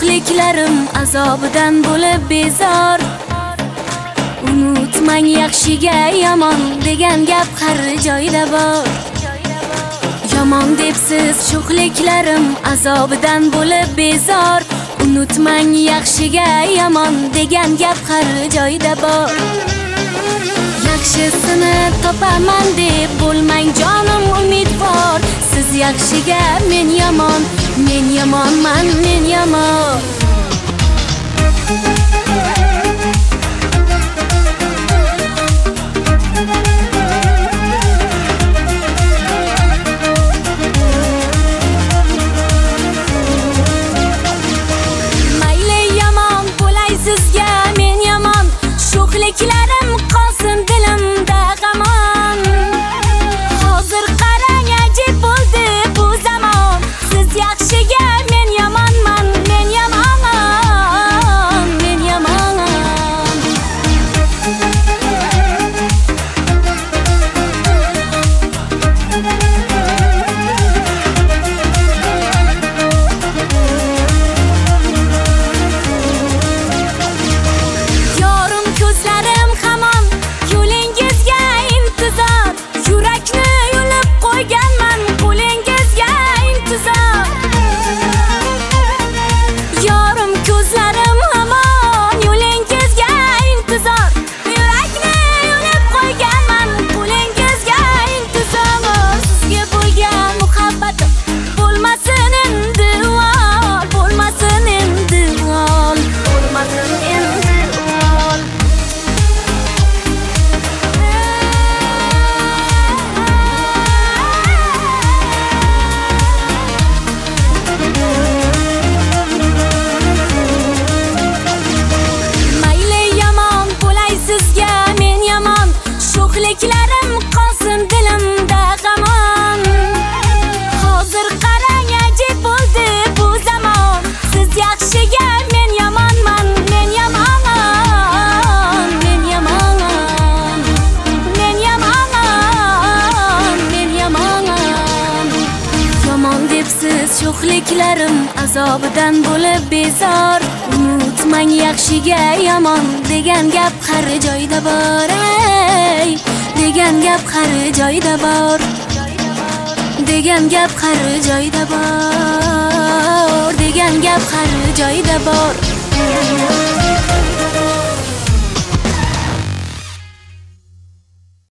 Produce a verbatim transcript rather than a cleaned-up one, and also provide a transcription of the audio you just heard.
sho'xliklarim azobidan bo'lib bezor. Unutmang yaxshiga yomon degan gap har joyda bor. Yomon debsiz sho'xliklarim azobidan bo'lib bezor. Unutmang yaxshiga yomon degan gap har joyda bor. Yaxshisini topaman deb bo'lmang jonim umidvor. Siz yaxshiga men yomon, men yomonman, men yomon. Mayli yomon bo'lay sizga men yomon, sho'xliklarim qolsin dilimda g'amon. Hozir qarang ajib bo'ldi bu zamon. Siz yaxshiga men yomonman, men yomonman, men yomonman. Yorim ko'zlarim hamon yo'lingizga intizor. Yurakni yulib qo'yganman qo'lingizga intizor. Yorim ko'zlarim hamon yo'lingizga intizor. Yurakni yulib qo'yganman qo'lingizga intizor. Sizga bo'lgan muhabbatim bo'lmasin endi uvol, bo'lmasin endi uvol, bo'lmasin endi uvol. Mayli yomon bo'lay sizga men yomon, sho'xliklarim qolsin dilimda g'amon. Hozir qarang ajib bo'ldi bu zamon. Siz yaxshiga men yomonman, men yomonman, men yomonman, men yomonman, men yomonman. Yomon debsiz sho'xliklarim azobidan bo'lib bezor. Unutmang yaxshiga yomon degan gap har joyda bor. Ey, degan gap har joyda bor. Degan gap har joyda bor. Degan gap har joyda bor.